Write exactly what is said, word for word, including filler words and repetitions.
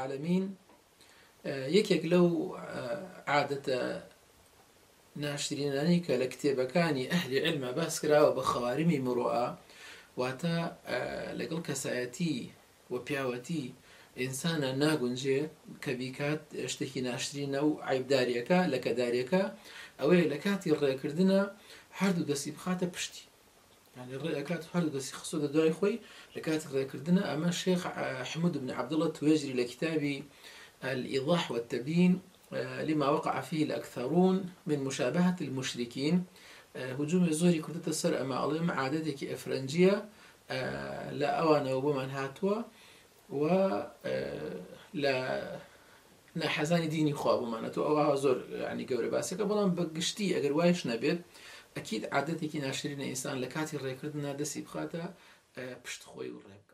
العالمين. یەکێک لەو عادەتە ناشرینانەی کە لە کتێبەکانی ئەهلی علمە باس کراوە بە خەوارمی مرۆئە، واتە لەگەڵ کەسایەتی و پیاوەتی ئینسانە ناگونجێ کە بیکات شتێکی ناشرینە و عیبداریەکە لە کەداریەکە ئەوەیە لە کاتی ڕێکردنە هەردوو دەستی بخاتە پشتی، يعني ڕێەکات هەردوو دەستی خسۆتە دوای خۆی لە کاتی ڕێکردنە. ئەمە شێخ حمود بن عەبدوڵڵە توێژری لە کتابی الإيضاح والتبيين لما وقع فيه الأكثرون من مشابهة المشركين، هجوم زوري كردة السر أما أظلم عادتك إفرنجية لا أوانا وبمن هاتوا و لا نحزاني ديني خواب ومعناته أو زور يعني قبل باسك بلان بقشتي أجر وايش نبيت أكيد عادتك ناشرين إنسان لكاتي الريكردنا دسي بخاطة بشت خوي والرب.